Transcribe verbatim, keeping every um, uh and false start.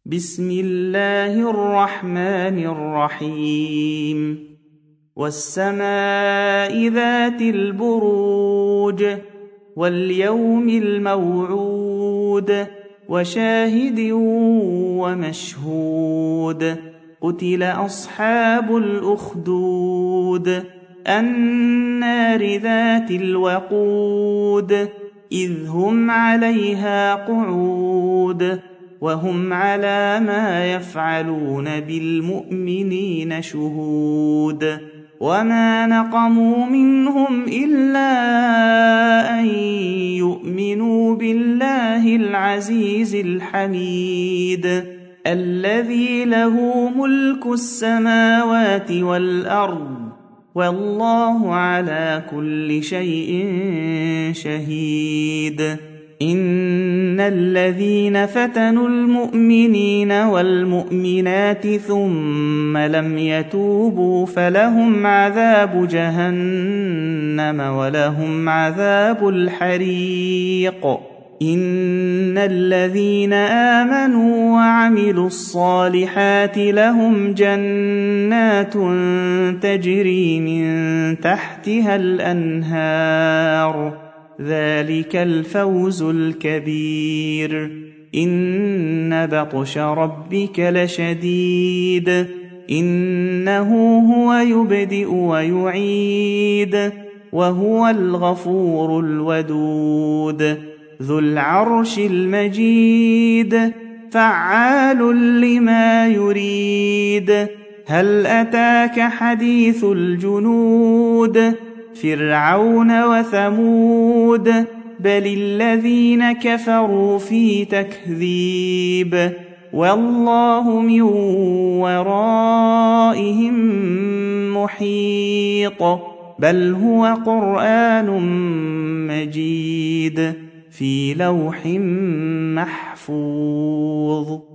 بسم الله الرحمن الرحيم والسماء ذات البروج واليوم الموعود وشاهد ومشهود قتل أصحاب الأخدود النار ذات الوقود إذ هم عليها قعود وهم على ما يفعلون بالمؤمنين شهود وما نقموا منهم إلا أن يؤمنوا بالله العزيز الحميد الذي له ملك السماوات والأرض والله على كل شيء شهيد إن الذين فتنوا المؤمنين والمؤمنات ثم لم يتوبوا فلهم عذاب جهنم ولهم عذاب الحريق إن الذين آمنوا وعملوا الصالحات لهم جنات تجري من تحتها الأنهار ذلك الفوز الكبير إن بطش ربك لشديد إنه هو يبدئ ويعيد وهو الغفور الودود ذو العرش المجيد فعال لما يريد هل أتاك حديث الجنود فرعون وثمود بل الذين كفروا في تكذيب والله من ورائهم محيط بل هو قرآن مجيد في لوح محفوظ.